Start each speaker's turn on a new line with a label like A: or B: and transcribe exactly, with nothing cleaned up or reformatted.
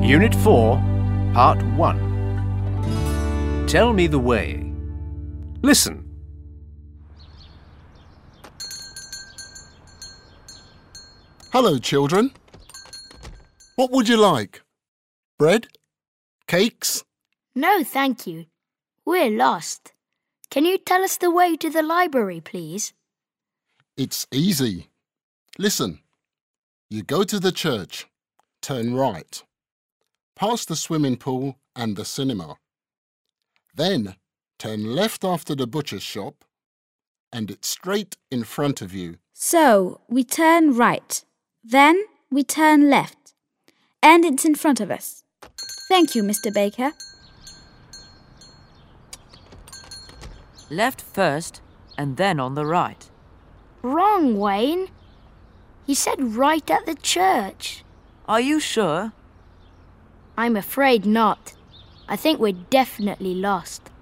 A: Unit four, Part one. Tell me the way. Listen.
B: Hello, children. What would you like? Bread? Cakes?
C: No, thank you. We're lost. Can you tell us the way to the library, please?
B: It's easy. Listen. You go to the church, turn right, past the swimming pool and the cinema. Then turn left after the butcher's shop, and it's straight in front of you.
D: So, we turn right. Then we turn left. And it's in front of us. Thank you, Mister Baker.
E: Left first, and then on the right.
C: Wrong, Wayne. He said right at the church.
E: Are you sure?
C: I'm afraid not. I think we're definitely lost.